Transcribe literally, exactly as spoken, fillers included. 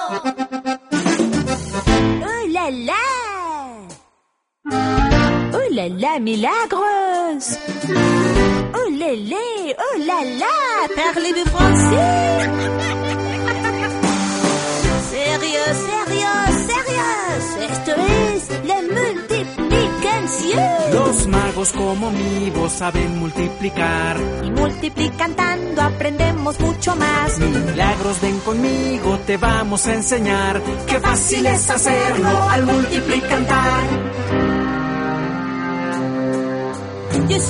Oh là là! Oh là là, milagros! Oh lélé, oh là là, parlez-vous français? Sérieux, sérieux, sérieux, esto es la multiplicación. Los magos como mi voz saben multiplicar. Y multiplicando aprendemos mucho más. Milagros, ven conmigo, te vamos a enseñar. Qué fácil es hacerlo al multiplicar.